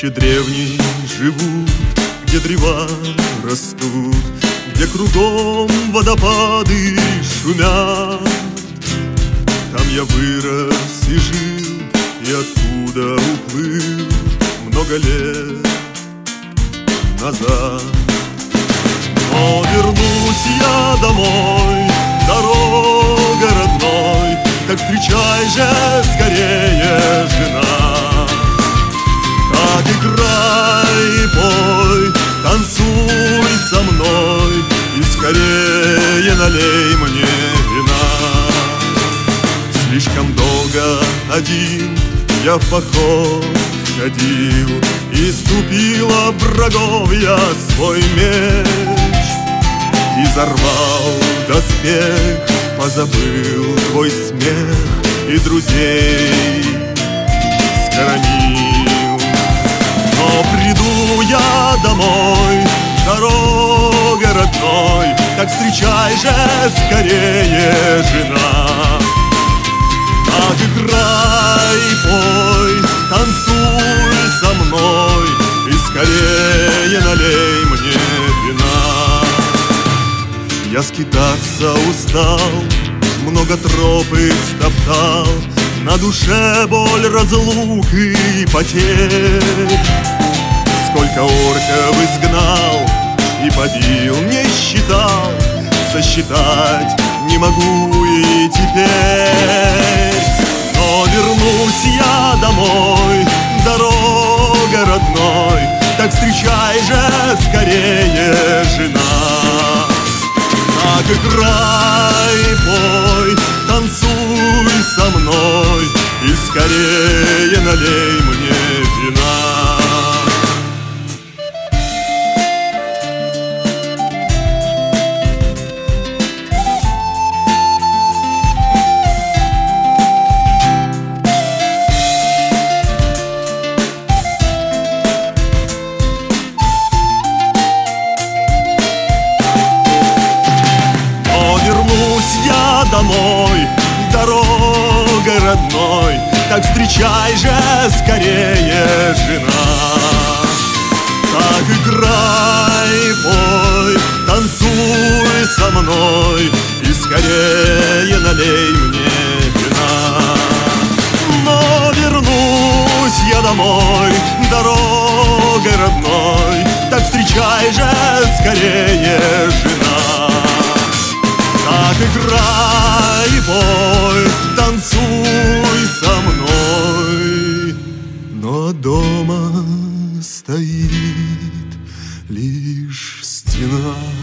роще древней живут, где древа растут, где кругом водопады шумят. Там я вырос и жил, и оттуда уплыл много лет назад. Но вернусь я домой, дорога родной, так встречай же скорее, жена. Так играй и пой, танцуй со мной, и скорее налей мне вина. Слишком долго один я в поход ходил, и ступил об врагов я свой меч, и зарвал доспех, позабыл твой смех и друзей схоронил. Но приду я домой, дорога родной, так встречай же скорее, жена. Так играй и пой, танцуй со мной, и скорее налей мне вина. Я скитаться устал, много троп истоптал, на душе боль разлук и потерь. Сколько орков изгнал и побил, не считал, сосчитать не могу и теперь. Но вернусь я домой, дорога родной, так встречай же скорее, жена. Так играй и пой, танцуй со мной, и скорее налей мне вина. Домой, дорогой родной, так встречай же скорее, жена. Так играй и пой, танцуй со мной, и скорее налей мне вина. Но вернусь я домой, дорогой родной, так встречай же скорее, жена. Так играй и пой, танцуй со мной, но дома стоит лишь стена.